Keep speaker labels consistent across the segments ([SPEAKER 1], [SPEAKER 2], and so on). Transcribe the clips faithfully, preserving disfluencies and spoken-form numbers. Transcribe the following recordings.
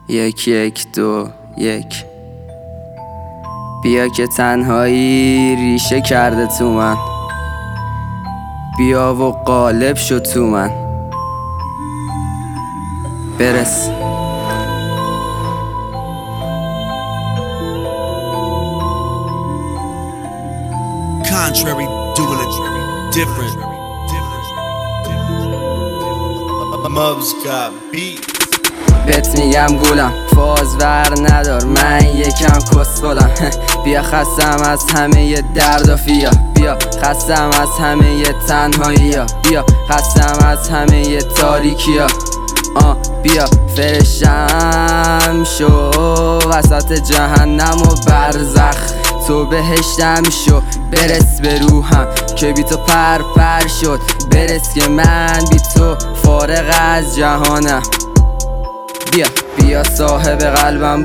[SPEAKER 1] یک یک دو یک. بیا که تنهایی ریشه کرده تو من، بیا و غالب شو تو من. برس
[SPEAKER 2] Contrary, doing it different. Mubs got beat.
[SPEAKER 1] بهت میگم گولم فاز ور ندار، من یکم کسخلم. بیا خستم از همه درد و فیا، بیا خستم از همه تنهایی ها، بیا خستم از همه تاریکی ها. آه بیا فرشم شو وسط جهنم و برزخ، تو بهشتم شو برس به روحم که بی تو پر پر شد. برس که من بی تو فارغ از جهانم. بیا بیا صاحب قلبم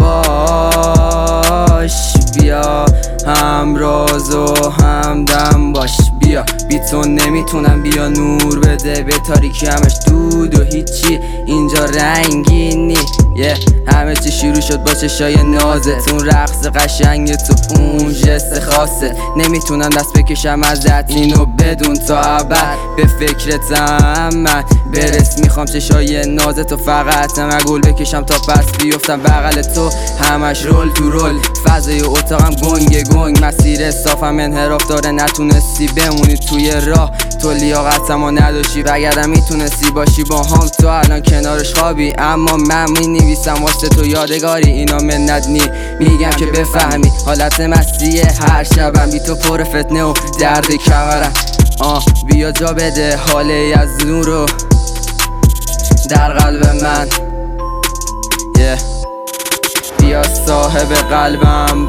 [SPEAKER 1] باش، بیا همراز و همدم باش. بیا بی تو نمیتونم، بیا نور بده به تاریکی همش دود و هیچی اینجا رنگینی. یه yeah. همه چی شروع شد با چشای نازت، اون رقص قشنگ تو اون جست خاصه. نمیتونم دست بکشم ازت اینو بدون تا ابد به فکرتم من. برس میخوام چشای نازت و فقط مگول بکشم تا پس بیفتم بغل تو همش رول تو رول. فضای اتاقم گنگ گنگ، مسیر صافم انحراف داره، نتونستی بمونی توی راه. تو لیاقتمو نداشتی وگرنه میتونستی باشی با هم. تو الان کنارش خوابی اما من مینویسم واسه تو یادگاری. اینا منت نی میگم که بفهمی، حالت مستیه هر شبم بی تو پر فتنه و درد کمرم. آه بیا جا بده حاله از نورو در قلب من. yeah. بیا صاحب قلبم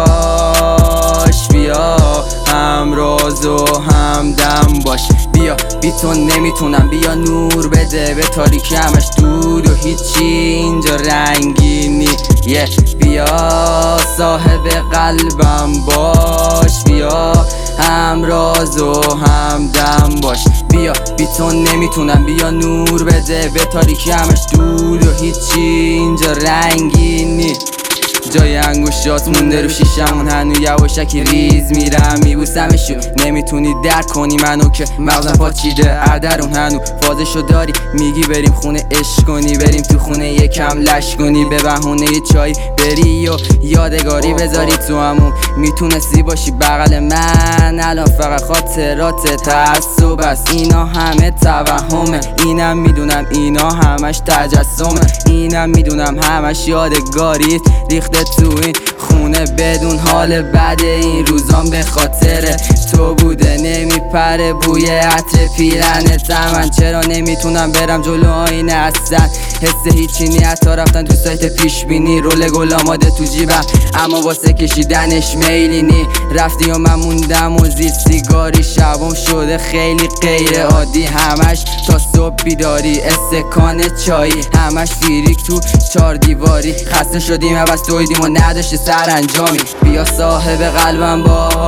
[SPEAKER 1] باش، بیا همراز و همدم باش. بیا بی تو نمیتونم، بیا نور بده به تاریکی همش دود و هیچی اینجا رنگینی. yeah. بیا صاحب قلبم باش، بیا همراز و همدم باش. بیا بی تو نمیتونم، بیا نور بده به تاریکی همش دود و هیچی اینجا رنگینی. جای انگوشات مونده رو شیشمون، هنو یواشکی ریز میرم میبوسمشو. نمیتونی درک کنی منو که مغزم پاچیده اردرون. هنو فازشو داری میگی بریم خونه عشق کنی، بریم تو خونه یکم لش کنی، به بهونه چای بری و یادگاری بذاری تو همون. میتونستی باشی بغل من، الان فقط خاطرات تعصب است. اینا همه توهمه، اینم میدونم اینا همش تجسمه، اینم میدونم همش یادگاریت ریخته تو این خونه بدون حال بد. این روزام به خاطر تو بوده، نمیپره بوی عطر پیرنت. من چرا نمیتونم برم جلو آینه اصلا، حس هیچی نی حتی رفتن تو سایت پیش بینی. رول گل آماده تو جیبم اما واسه کشیدنش میلی نی. رفتی و من موندم و زیر سیگاری، شبم شده خیلی غیر عادی. همش تا صبح بیداری، استکان چایی همش فیریک تو چار دیواری. خسته شدیم عوض دویدیم و نداشته سرانجامی. بیا صاحب قلبم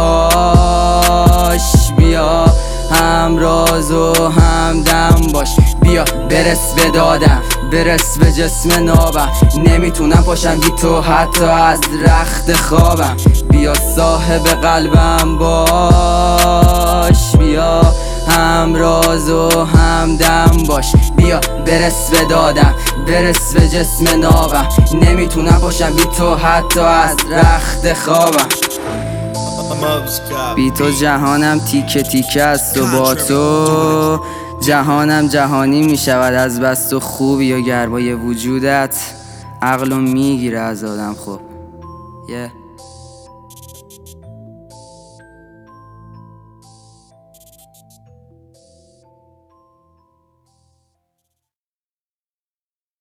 [SPEAKER 1] باش، بیا همراز و همدم باش. بیا برس به دادم، برس به جسم نابم. نمیتونم پاشم بی تو حتی از رخت خوابم. بیا صاحب قلبم باش، بیا همراز و همدم باش. بیا برس به دادم، برس به جسم نابم. نمیتونم پاشم بی تو حتی از رخت خوابم. بی تو جهانم تیکه تیکه است و با تو جهانم جهانی میشود از بس تو خوبی و گرمای وجودت عقلو میگیره از آدم. خب yeah.